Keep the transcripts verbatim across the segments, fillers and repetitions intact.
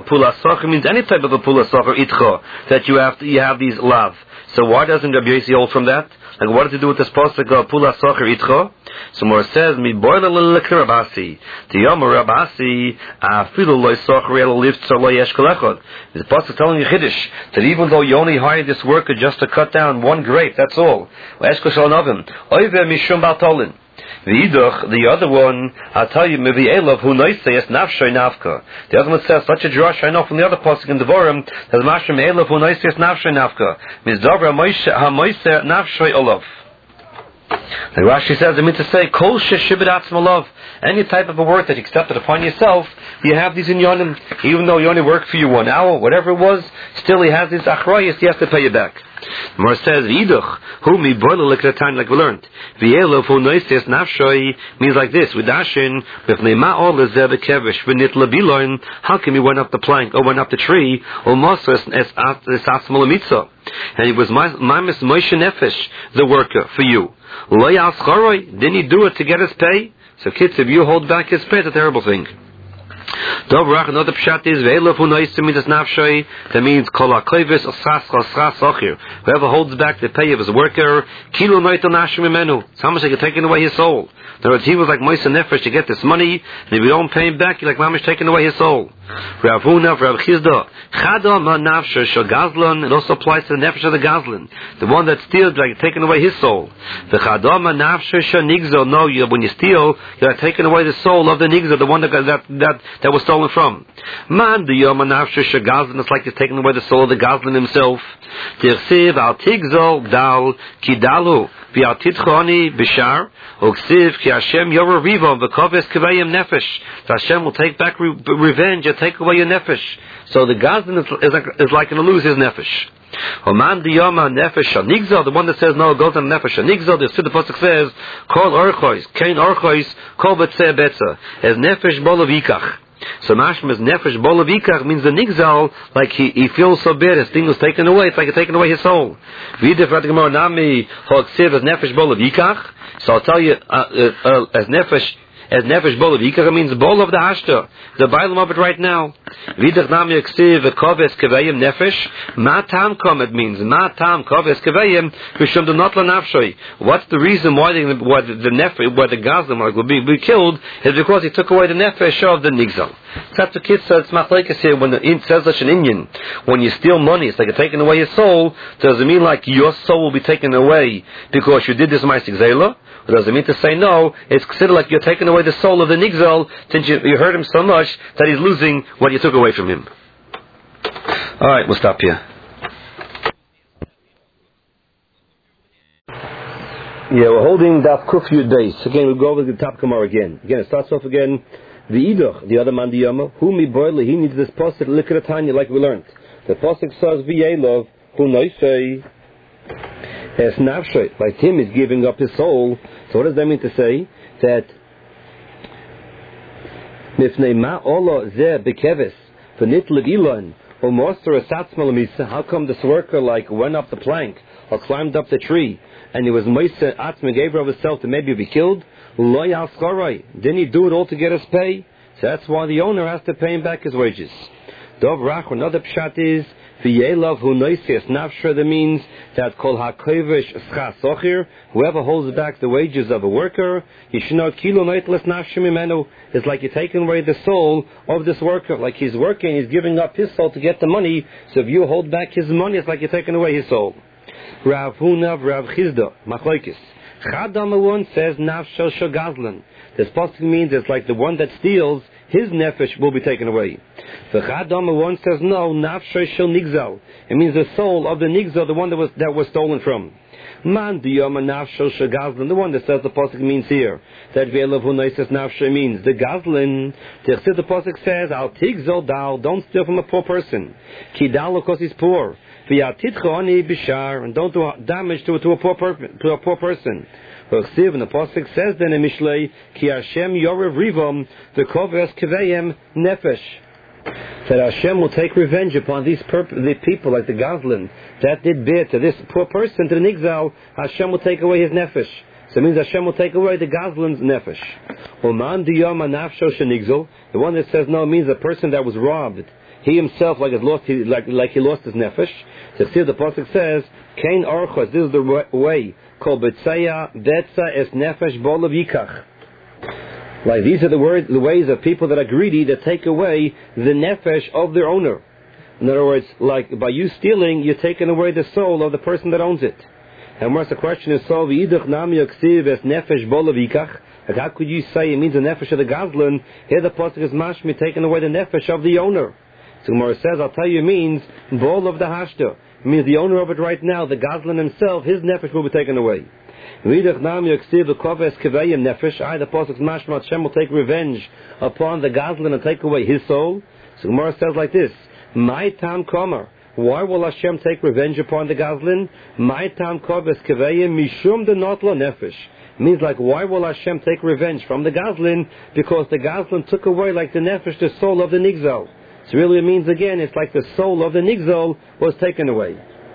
pula socher means any type of a pula socher itcha, that you have to, you have these lav. So why doesn't Rabbi Yossi hold from that? Like, what does it do with this pasuk of pula socher itcha? So more says, mi boile l'likra Rabasi. The yom Rabasi, afilu loy socher el lift so loy eshkol echad. The pasuk telling you Chiddush, that even though you only hired this worker just to cut down one grape, that's all. Eshkol shal novim. Oive mishum baltolin. The other one, I'll tell you, maybe Elov who noisayas nafshay nafka. The other one says such a drush I know from the other pasuk in Devarim that mashrim Elov who noisayas nafshay nafka. Means Dovra hamoiser nafshay olav. Like Rashi says, I mean to say, kol sheshibit atzmalov. Any type of a work that you accepted upon yourself, you have these in yonim. Even though you only worked for you one hour, whatever it was, still he has these achrayas, he has to pay you back. The Gemara says, Yiduch, who mi boile l'kretan, like we learned. V'yelov hu noises nafshoy means like this. With Dashin, with ne'ma ol lezeh bekevish v'nit lebiloin. How come he went up the plank or went up the tree? Or mosas es atzmal mitzah. And it was mamis Moshe nefesh, the worker for you. Lo yascharoy, didn't he do it to get his pay? So kids, if you hold back his pay, it's a terrible thing. Dobrach, another pshat is ve'elov hu noisim midas nafshay. That means kol hakovis osas chasras ochir. Whoever holds back the pay of his worker, kilo noito nashim imenu. It's how much they can taking away his soul. In other words, he was like Moshe nefesh to get this money, and if you don't pay him back, you're like mamish taking away his soul. Rav Huna, Rav Chizda, chada ma nafshay shel gazlan. It also applies to the nefesh of the gazlan, the one that steals, like taking away his soul. The chada ma nafshay shel nigzal. No, you, when you steal, you're like taking away the soul of the nigzal, the one that that that, that was stolen from. Man, the yom nafshay shel gazlan. It's like you're taking away the soul of the gazlan himself. Tirsiv al tigzal dal kidalu. V'altitchoni b'shar uksiv ki Hashem yorer rivo v'koves kavayim nefesh. So Hashem will take back re- revenge and take away your nefesh. So the Gazlan is, is, like, is like going to lose his nefesh. Oman diyama nefesh shanigzal. The one that says no, it goes on nefesh shanigzal. The Siddur pasuk says kol orchois kein orchois kol betzeh betza as nefesh bolavikach. So mashma is nefesh bolavikach means the nigzal, like he, he feels so bad, his thing was taken away, it's like it's taken away his soul. V'idef Gemara nami hoksiv as nefesh bolavikach. So I'll tell you, uh, uh, uh, as nefesh as nefesh bolavikach, it means bowl of the hashta, the bialim of it right now. V'idef nami hoksiv koves kavayim nefesh. Ma tam kom, it means ma tam koves kavayim v'shum do not lanafshoy. What's the reason why the why the, the nefesh, why the gazlan like will be, be killed is because he took away the nefesh of the nigzal. That's the kids. So it's machlekes here. When the it says such an Indian, when you steal money, it's like you're taking away your soul. Does it mean like your soul will be taken away because you did this ma'aseh zela? Or does it mean to say no? It's considered like you're taking away the soul of the nigzal since you, you hurt him so much that he's losing what you took away from him. All right, we'll stop here. Yeah, we're holding Daf Kuf Yud Beis. Again, we'll go over the top Gemara again. Again, it starts off again. The Idoch, the other man, the Yama, who mi boile, he needs this pasuk likratanya, like we learned. The pasuk says v'yelov who noisei es nafshay, like him is giving up his soul. So what does that mean to say? That mifnei ma ola zeh bekeves v'nit legilon or moster esatzmal misa. How come this worker like went up the plank or climbed up the tree and he was moise atzma gave of himself to maybe be killed? Didn't he do it all to get his pay? So that's why the owner has to pay him back his wages. Dov Rach, another pshat is v'yelav hu noisias nafsha. That means that kol hakovish schas sochir, whoever holds back the wages of a worker, yishno kilo noitles nafsha mimenu, is like you're taking away the soul of this worker. Like he's working, he's giving up his soul to get the money. So if you hold back his money, it's like you're taking away his soul. Rav Huna, Rav Chizda, machlokes. Chadam one says nafshel shel gazlan. This pasuk means it's like the one that steals, his nefesh will be taken away. The Chadam one says no, nafshel shel nigzal. It means the soul of the nigzal, the one that was that was stolen from. Man diyama nafshel shel gazlan. The one that says the pasuk means here that ve'elav hu noises nafshel means the gazlan. The pasuk says al tigzal dal, don't steal from a poor person. Ki dal because he's poor. And don't do damage to, to, a, poor per, to a poor person. And the pasuk says then in Mishlei, Ki Hashem yorev rivom v'koves kavayim nefesh. That Hashem will take revenge upon these perp- the people like the Gazlan that did bad to this poor person, to the Nigzal. Hashem will take away his nefesh. So it means Hashem will take away the Gazlan's nefesh. Oman diyama nafsho shenigzal. The one that says no means a person that was robbed. he himself, like, has lost, he, like, like he lost his nefesh. So see, the pasuk says, "Kain orchos." This is the way called betzaya betza es nefesh bolav yikach. Like, these are the words, the ways of people that are greedy, that take away the nefesh of their owner. In other words, like, by you stealing, you're taking away the soul of the person that owns it. And once the question is solved, "Idach nam yaksiv es nefesh bolav yikach." Like, how could you say it means the nefesh of the gazlan? Here the pasuk is mashmi, taking away the nefesh of the owner. So Gemara says, I'll tell you, it means bol of the hashta. It means the owner of it right now, the gazlan himself, his nefesh will be taken away. Vidach nam yaksiv the koves kevayim nefesh. I, the pasuk mashma, Hashem will take revenge upon the gazlan and take away his soul. So Gemara says like this: My tam komer. Why will Hashem take revenge upon the gazlan? My tam koves kevayim mishum de notlo nefesh. Means, like, why will Hashem take revenge from the gazlan? Because the gazlan took away, like the nefesh, the soul of the nigzal. So really it means, again, it's like the soul of the nigzal was taken away.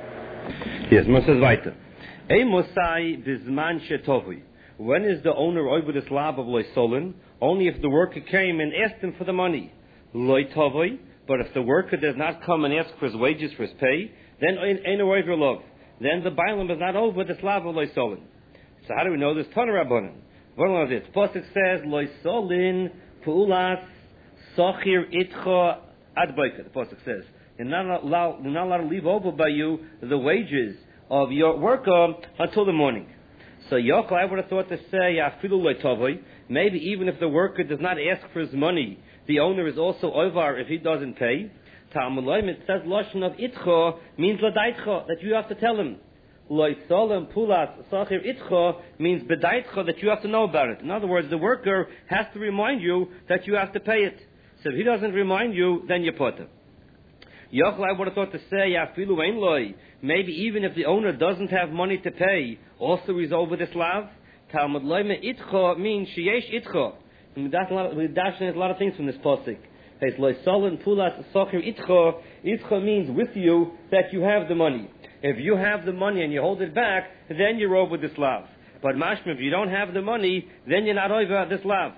Yes, Moses weiter. Eimosai bizman shetovui. When is the owner over this lab of loisolin? Only if the worker came and asked him for the money. Loitovui. But if the worker does not come and ask for his wages, for his pay, then ain't a over love. Then the bailam is not over the slab of loisolin. So how do we know this? Tana Rabbanan. What know this? Pasuk says, loisolin pu'ulas sochir itcha adbaika. The Pasuk says, you're not allowed, you're not allowed to leave over by you the wages of your worker until the morning. So Yochel, I would have thought to say, afilu loitovoi, maybe even if the worker does not ask for his money, the owner is also over if he doesn't pay. Ta'amulayim, it says lashon of itcha means ladaitcha, that you have to tell him. Loisolem pulas sachir itcha means bedaitcha, that you have to know about it. In other words, the worker has to remind you that you have to pay it. So if he doesn't remind you, then you put him. Yochel, I would have thought to say, afilu ein loy, maybe even if the owner doesn't have money to pay, also he's over this lav. Talmud loyme itcha means sheyesh itcha. We're dashing a lot of things from this pasuk. It's loisolem pulas sachir itcha. Itcha means with you that you have the money. If you have the money and you hold it back, then you're over this lav. But mashma, if you don't have the money, then you're not over this lav.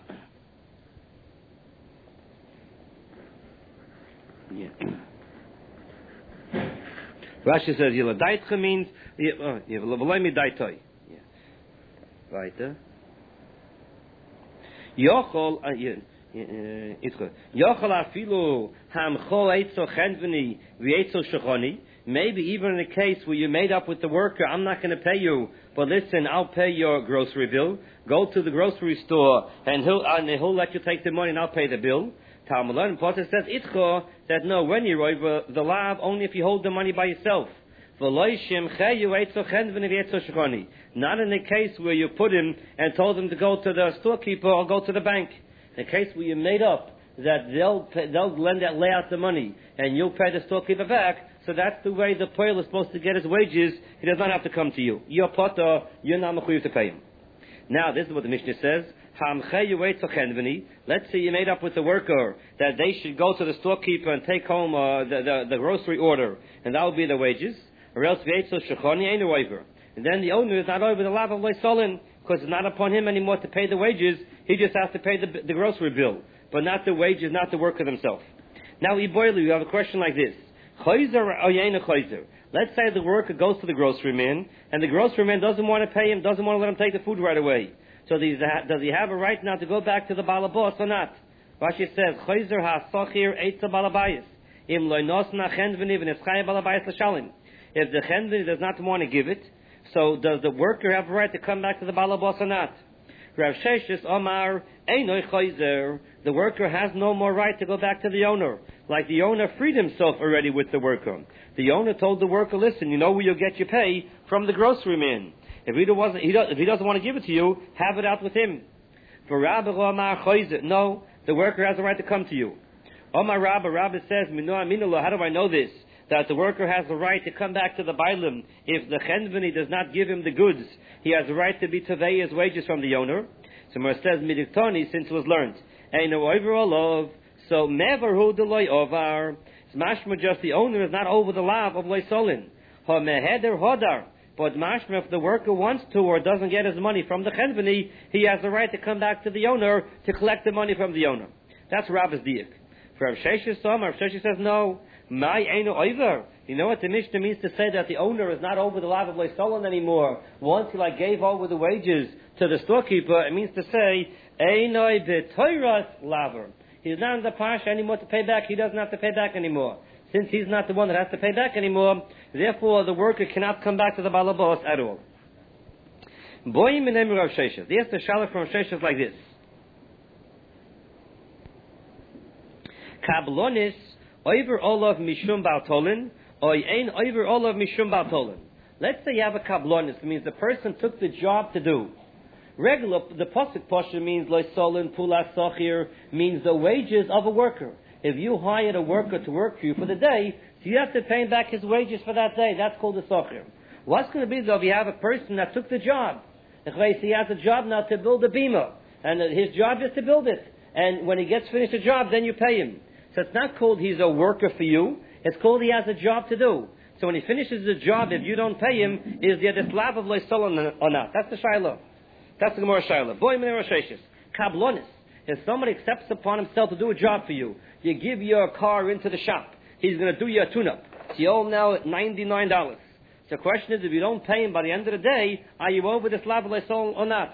Yeah. Rashi says, Yiladaitcha means, Yivalaimi daitoi. Weiter. Yochol, Yochol afilu hamchol eitzo chenveni v'eitzo shechoni. Maybe even in a case where you made up with the worker, I'm not going to pay you, but listen, I'll pay your grocery bill. Go to the grocery store, and he'll, and he'll let you take the money, and I'll pay the bill. Talmud and Potter says itcha, that no, when you're over the lav, only if you hold the money by yourself. Not in the case where you put him and told him to go to the storekeeper or go to the bank. In the case where you made up that they'll pay, they'll lend out, lay out the money, and you'll pay the storekeeper back. So that's the way the poil is supposed to get his wages. He does not have to come to you. You're potter, you're not mechuyev to pay him. Now, this is what the Mishnah says. Let's say you made up with the worker that they should go to the storekeeper and take home uh, the, the, the grocery order, and that will be the wages. Or else and then the owner is not over the lav of loisolin, because it's not upon him anymore to pay the wages. He just has to pay the, the grocery bill, but not the wages, not the worker themselves. Now, Iboilu, you have a question like this. Let's say the worker goes to the grocery man, and the grocery man doesn't want to pay him, doesn't want to let him take the food right away. So does he have a right now to go back to the balabos or not? Rashi says, Chayzer ha-sochir eitza balabayis. Im loy nosna chendveni v'neschaya balabayis l'shalim. If the chendveni does not want to give it, so does the worker have a right to come back to the balabos or not? Rav Sheshes Omar, Einoi Chayzer. The worker has no more right to go back to the owner. Like the owner freed himself already with the worker. The owner told the worker, listen, you know where you'll get your pay? From the grocery man. If he, wasn't, he, does, if he doesn't want to give it to you, have it out with him. For Rabbi Omar Chayzer, no, the worker has a right to come to you. Omar Rabbi, Rabbi says, how do I know this? That the worker has the right to come back to the bailim. If the chenveni does not give him the goods, he has the right to be tevei his wages from the owner. So Mar says, midiktoni, since it was learned. Ain't no overall of, so never who the loy over. It's mashma, just the owner is not over the lav of loy solin. Ha meheder hodar. But mashma, if the worker wants to or doesn't get his money from the chenveni, he has the right to come back to the owner to collect the money from the owner. That's Rabbi's diak. For Rav Sheshes some, Rav Sheshes says no. My Einu Oiver. You know what the Mishnah means to say that the owner is not over the lav of Leisolon anymore. Once he like gave over the wages to the storekeeper, it means to say Einoi b'toiras laver. He's not in the parsha anymore to pay back. He doesn't have to pay back anymore. Since he's not the one that has to pay back anymore, therefore the worker cannot come back to the balabos at all. Boyim in Rav Sheshes. The answer shalach from Rav Sheshes like this. Kablonis over olav mishum baltolin, or ein over olav mishum baltolin. Let's say you have a kablonis. It means the person took the job to do. Regular, the pasuk pasha means loisolin pulas sochir, means the wages of a worker. If you hired a worker to work for you for the day, so you have to pay him back his wages for that day. That's called a sochir. What's going to be though if you have a person that took the job? He has a job now to build a bima, and his job is to build it. And when he gets finished the job, then you pay him. So it's not called he's a worker for you. It's called he has a job to do. So when he finishes the job, if you don't pay him, is there the slab of leisolon or not? That's the shiloh. That's the Gemara shiloh. Boy, min Rosh Hashanah. Kablonis. If somebody accepts upon himself to do a job for you, you give your car into the shop. He's going to do you a tune-up. So you owe him now ninety-nine dollars. So the question is, if you don't pay him by the end of the day, are you over this slab of leisolon or not?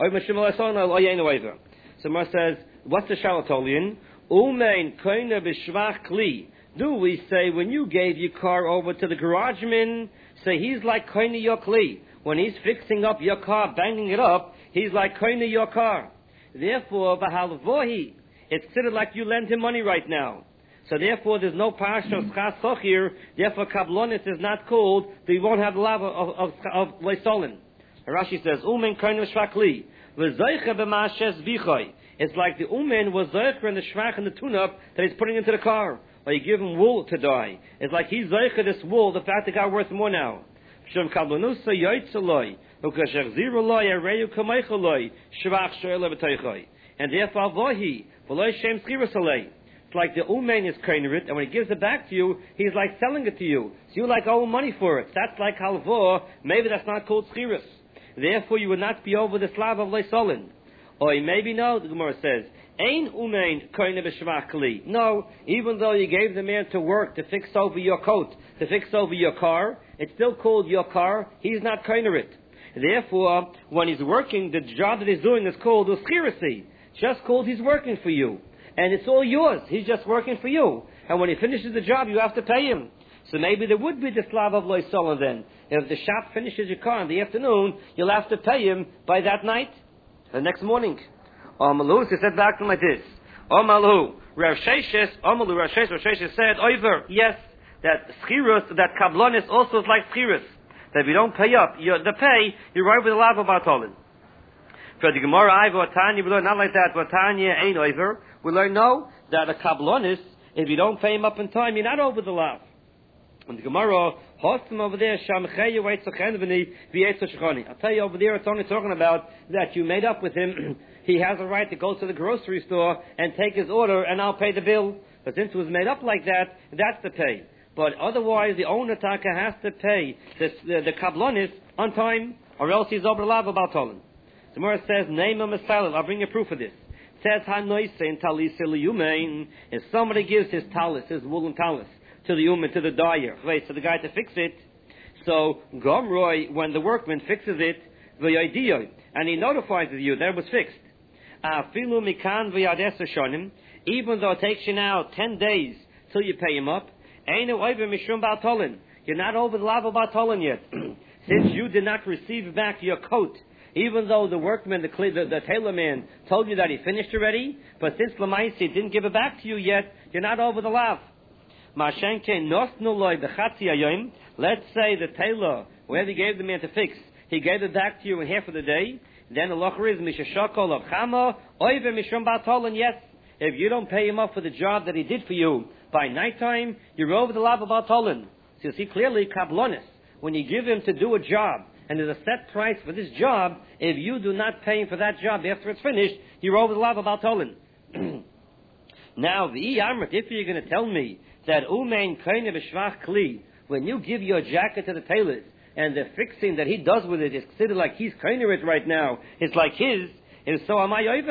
So Mar says, what's the shalotolian? Umein koine b'shvach kli. Do we say when you gave your car over to the garageman, say he's like koine your kli. When he's fixing up your car, banging it up, he's like koine your car. Therefore, v'halvohi, it's considered like you lend him money right now. So therefore, there's no parsha of schas sochir. Therefore, kablonis is not called. So you won't have the lava of of, of leisolin. Rashi says, "Umen koine b'shvach kli v'zoicha b'mashes bichoy." It's like the umen was zoicher and the shvach and the tune-up that he's putting into the car. Or you give him wool to dye. It's like he's zoicher this wool, the fact that got worth more now. Shem kablonusa yoitzaloi, ukasher ziroloi areyu kamechaloi, shvach shoyle b'toichoi. And therefore, vohi, v'loi shem schirasalei. It's like the umen is kainerit, and when he gives it back to you, he's like selling it to you. So you like owe money for it. That's like halvor. Maybe that's not called schiras. Therefore, you would not be over the slab of leisolin. Or maybe no, the Gemara says, Ein umein koine b'shvach kli. No, even though you gave the man to work to fix over your coat, to fix over your car, it's still called your car. He's not koinerit. Therefore, when he's working, the job that he's doing is called uschirasi. Just called he's working for you. And it's all yours. He's just working for you. And when he finishes the job, you have to pay him. So maybe there would be the slav of leisolon then. If the shop finishes your car in the afternoon, you'll have to pay him by that night. The next morning, Amalu, he said back to him like this. Amalu, Rav Sheshes, Amalu, Rav Sheshes, Rav Sheshes said, Oiver, yes, that schirus, that kablonis also is like schirus. That if you don't pay up, you the pay, you're right with the lava batolin. For the Gemara, I, Vatanya, we learn not like that, Vatanya ain't Oiver. We learn no, that a kablonis, if you don't pay him up in time, you're not over the lav. And the Gemara, Hostim over there, Shamcheyu Weitzochenveni, V'Yetzoshchoni. I'll tell you over there, it's only talking about that you made up with him. He has a right to go to the grocery store and take his order, and I'll pay the bill. But since it was made up like that, that's the pay. But otherwise, the owner taka has to pay the, the, the kablonis on time, or else he's over the lav about Tolan. The Gemara says, Neima Mesalel, I'll bring you proof of this. It says, Hanoise in Talisa Liyumein. If somebody gives his talis, his woolen talis, to the uman, to the dyer, wait, so the guy to fix it. So Gomroy, when the workman fixes it, v'yadiyo, and he notifies you that it was fixed. Afilu mikan v'yades shonim, even though it takes you now ten days till you pay him up. Einu oiver mishum ba'tolin, you're not over the lava ba'tolin yet, since you did not receive back your coat. Even though the workman, the, the, the tailor man, told you that he finished already, but since Lamaisi didn't give it back to you yet, you're not over the lav. Let's say the tailor, whoever he gave the man to fix, he gave it back to you in half of the day. Then the locher is mishashakol of chama oiver mishum ba'tolin. Yes, if you don't pay him up for the job that he did for you by nighttime, you're over the lav of ba'tolin. So you see clearly kablonis. When you give him to do a job and there's a set price for this job, if you do not pay him for that job after it's finished, you're over the lav of ba'tolin. Now the amrit, if you're going to tell me that umein koine b'shvach kli, when you give your jacket to the tailor and the fixing that he does with it is considered like he's koine it right now, it's like his, and so am I over.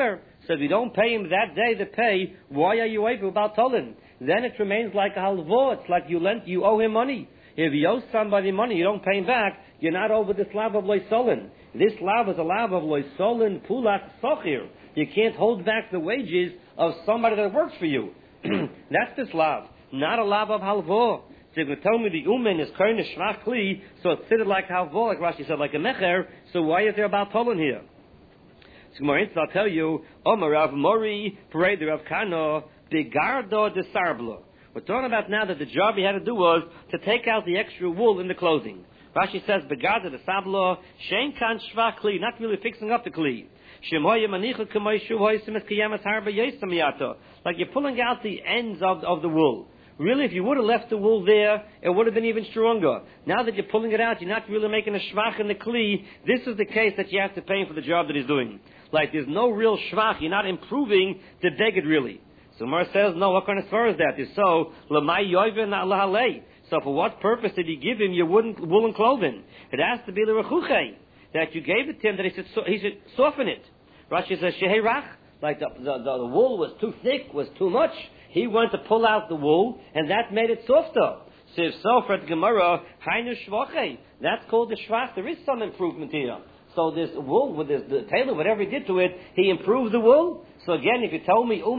So if you don't pay him that day the pay, why are you over about Tolan? Then it remains like a halvo. It's like you lent, you owe him money. If you owe somebody money, you don't pay him back, you're not over this lav of loisolin. This lav is a lav of loisolin pulat sochir. You can't hold back the wages of somebody that works for you. That's this lav, not a lav of halvo. So you're going to tell me the umen is kain shvach kli, so it's fitted like halvo, like Rashi said, like a mecher. So why is there about Tolan here? So I'll tell you, Omer Rav Mori, Parade Rav Kano, Bigardo de Sarblo. We're talking about now that the job he had to do was to take out the extra wool in the clothing. Rashi says, Bigardo de Sarblo, Shein kan shvach kli, not really fixing up the kli. Shemoye manicha k'moy shuv hoisim es kiyamas harba yesam yato. Like you're pulling out the ends of, of the wool. Really, if you would have left the wool there, it would have been even stronger. Now that you're pulling it out, you're not really making a shvach in the kli. This is the case that you have to pay him for the job that he's doing. Like there's no real shvach. You're not improving the beged really. So Mar says, no, what kind of svar is that? Is so, l'may yoyven lahalei. So for what purpose did you give him your woolen, woolen clothing? It has to be the rechuche, that you gave it to him, that he should, so, he should soften it. Rashi says, sheherach, like the, the, the, the wool was too thick, was too much. He wanted to pull out the wool, and that made it softer. So if so, for the Gemara, hainu shvache, that's called the shvach. There is some improvement here. So this wool, with this, the tailor, whatever he did to it, he improved the wool. So again, if you tell me,